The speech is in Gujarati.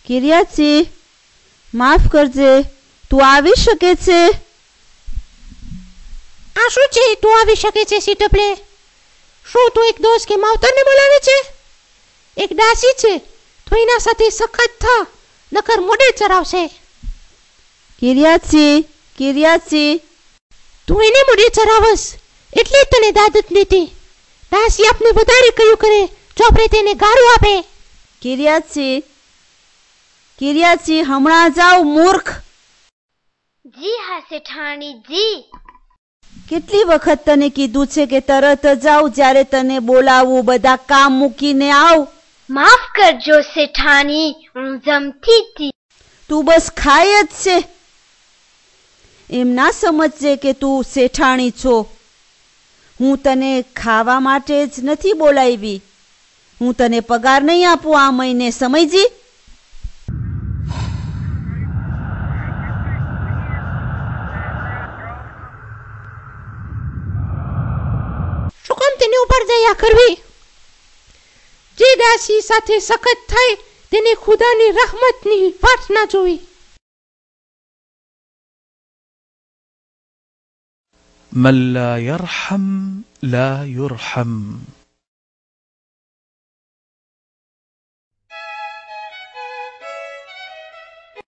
કિરિયાચી, માફ કરજે, તું આવી શકે છે? આ શું છે? તું આવી શકે છે સીટપલે? શું તું એક દોસ્ત કે માવતરને બોલાવે છે? એક દાસી છે, તું એના સાથે સખત થા, નકર મોઢે ચરાવશે. કિરિયાચી, કિરિયાચી, તું એને મોઢે ચરાવસ એટલે જ તને દાદત નથી. દાસી આપને વધારે કયું કરે જો આપણે તેને ગાળું આપે. કિરિયાચી, કિરિયાચી, હમણાં જાવ મૂર્ખ. જી હા શેઠાણી જી. કેટલી વખત તને કીધું છે કે તરત જ આવ જ્યારે તને બોલાવું, બધા કામ મૂકીને આવ. માફ કરજો શેઠાણી, હું જમતી હતી. તું બસ ખાય જ છે. એમ ના સમજજે કે તું શેઠાણી છો. હું તને ખાવા માટે જ નથી બોલાવી. હું તને પગાર નહીં આપું આ મહિને, સમજી? શું કામ તેને ઉપર દયા કરવી? જે દાસી સાથે સખત થાય તેને ખુદાની રહમતની વાટ ના જોવી. من لا يرحم لا يرحم.